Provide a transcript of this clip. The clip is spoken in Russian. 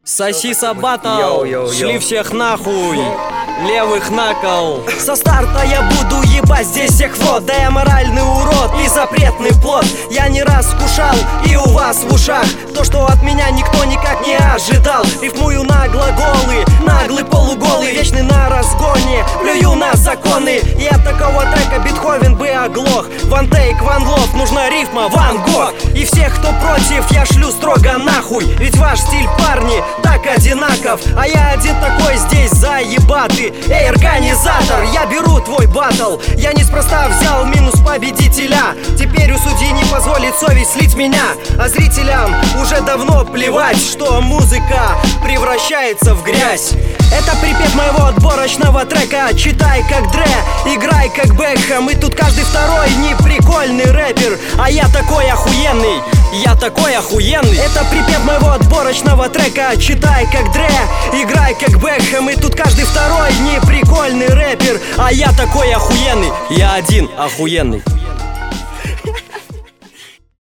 Сосиса батл, Йоу-йоу-йоу. шли всех нахуй, левых на кол. Со старта я буду ебать здесь всех вот. Да я моральный урод и запретный плод. Я не раз скушал и у вас в ушах то, что от меня никто никак не ожидал. Рифмую на глаголы, наглый полуголый, вечный на разгоне, плюю на законы. И от такого трека Бетховен бы оглох. One take, one love, нужна рифма, Ван Гог. И всех, кто против, я шлю строго нахуй. Ведь ваш стиль, парни, так одинаков. А я один такой здесь заебатый. Эй, организатор, я беру твой батл. Я неспроста взял минус победителя. Теперь у судьи не позволит совесть слить меня. А зрителям уже давно плевать, что музыка превращается в грязь. Это припев моего отборочного трека. Читай как Дре, играй как Бекхэм. И тут каждый второй не прикольный рэпер. А я такой охуенный, я такой охуенный. Это припев моего отборочного трека. Читай как Дре, играй как Бекхэм. И тут каждый второй не прикольный рэпер. А я такой охуенный, я один охуенный.